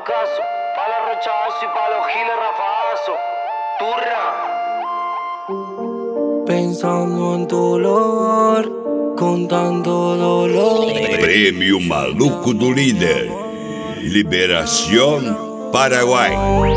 Ancaso, pa' la rochazo y pa' los giles rafazo. Turra. Pensando en tu olor, com tanto dolor. Prêmio Maluco do Líder. Liberación Paraguay.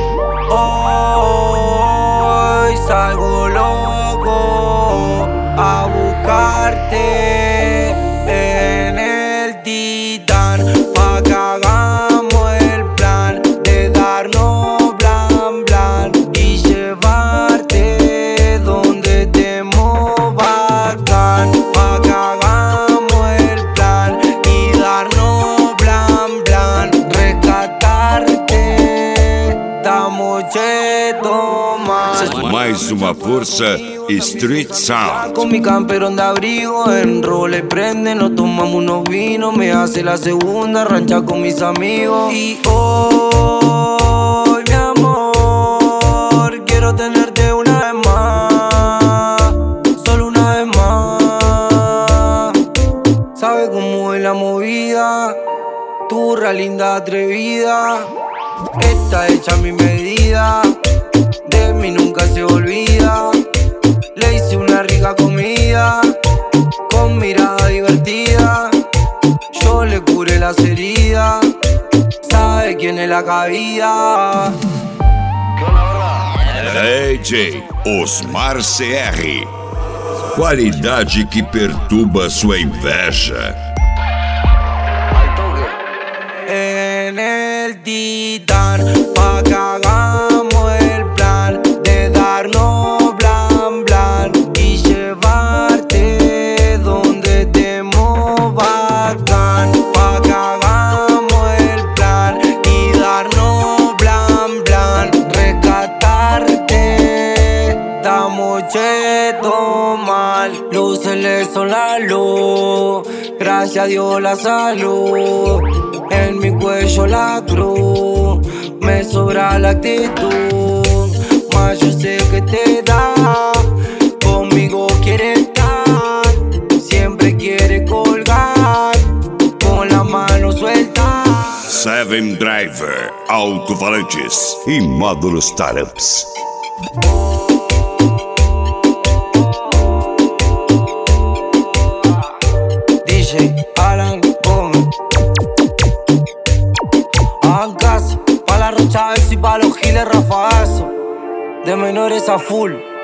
Hoy salgo loco a buscarte en el Titán, pa' que hagamos el plan de darnos blan blan y llevarte donde estemos bacán, pa' que hagamos el plan y darnos blan blan, rescatarte, estamos chetos mal. Mais uma força Street Sound. Con mi camperón de abrigo, en role prende, nos tomamos unos vinos, me hace la segunda, rancha con mis amigos. Y hoy, mi amor, quiero tenerte una vez más, solo una vez más. Sabe cómo es la movida, turra linda atrevida, está hecha a mi medida, de mí nunca se olvida. Le hice una rica comida, con mirada divertida, yo le curé las heridas, sabe quién es la cabida. DJ Osmar CR. Qualidade que perturba sua inveja. En el Titán, pa' que hagamos el plan de darnos blan blan y llevarte donde estemos bacán, pa' que hagamos el plan y darnos blan blan, rescatarte, estamos chetos mal, lúcenle son la luz, gracias a Dios la salud. En mi cuello la cruz, me sobra la actitud, más yo sé que te da, conmigo quiere estar, siempre quiere colgar, con la mano suelta. Seven Driver, alto-falantes e módulos Startups. DJ Alan Gómez. Ancaso, pa' la rocha y pa' los giles rafazo, de menores a full.